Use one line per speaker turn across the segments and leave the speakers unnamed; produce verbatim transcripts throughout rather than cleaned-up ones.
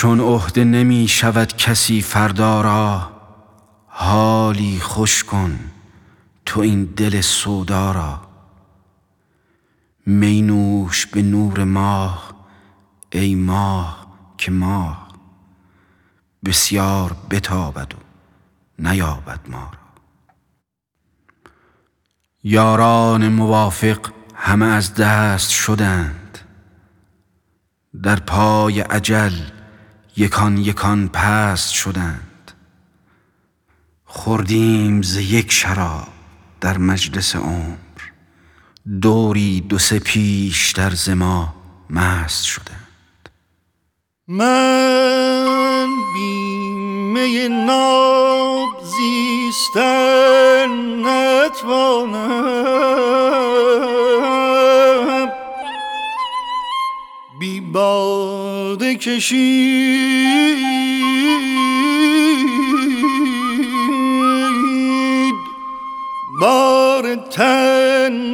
چون عهده نمی شود کسی فردا را، حالی خوش کن تو این دل سودا را. می نوش به نور ماه ای ماه که ماه، بسیار بتابد و نیابد ما را. یاران موافق همه از دست شدند، در پای اجل یکان یکان پست شدند. خوردیم ز یک شراب در مجلس عمر، دوری دو سه پیشتر ز ما مست شدند.
من بی می ناب زیستن نتوانم، بی باده کشید بار تن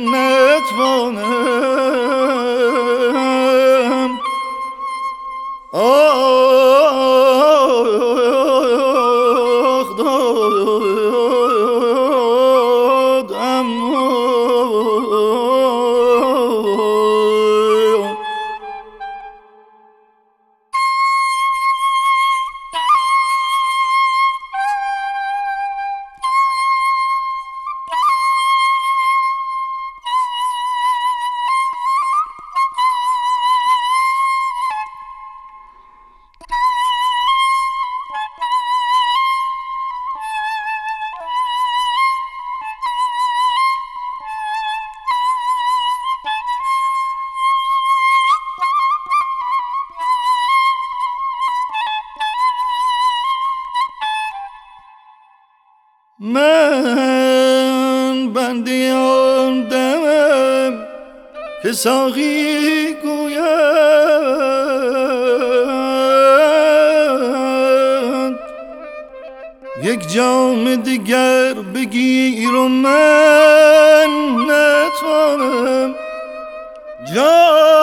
نتوانم. آه دادم من بنده آن دمم که ساقی گوید یک جام دیگر بگیر و من نتوانم جام